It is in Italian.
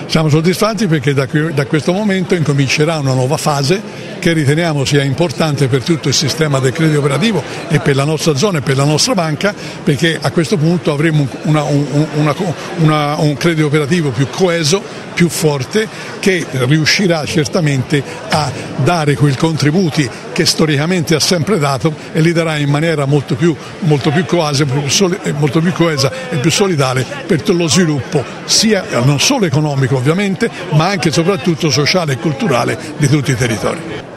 Siamo soddisfatti perché da questo momento incomincerà una nuova fase che riteniamo sia importante per tutto il sistema del credito cooperativo e per la nostra zona e per la nostra banca, perché a questo punto avremo un credito cooperativo più coeso, più forte, che riuscirà certamente a dare quei contributi che storicamente ha sempre dato e li darà in maniera molto più coesa e più solidale per lo sviluppo sia non solo economico ovviamente, ma anche e soprattutto sociale e culturale di tutti i territori.